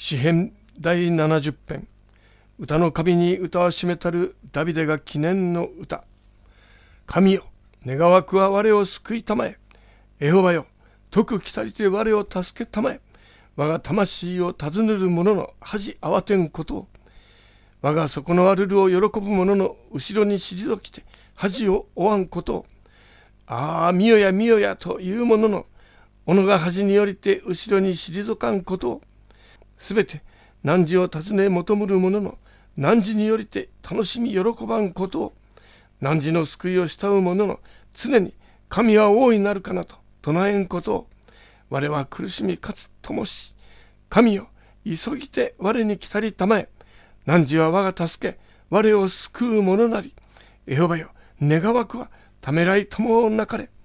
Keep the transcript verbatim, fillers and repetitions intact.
詩編第ななじゅっ編。歌の神に歌わしめたるダビデが記念の歌。神よ、願わくは我を救いたまえ。エホバよ、徳きたりて我を助けたまえ。我が魂を尋ねる者の恥慌てんことを。我が底のあるるを喜ぶ者の後ろに退きて恥を負わんことを。ああ、見よや見よやという者の己が恥によりて後ろに退かんことを。すべて汝を尋ね求むる者の汝によりて楽しみ喜ばんことを。汝の救いを慕う者の常に神は大いなるかなと唱えんことを。我は苦しみかつともし、神よ、急ぎて我に来たりたまえ。汝は我が助け、我を救う者なり。エホバよ、願わくはためらいともなかれ。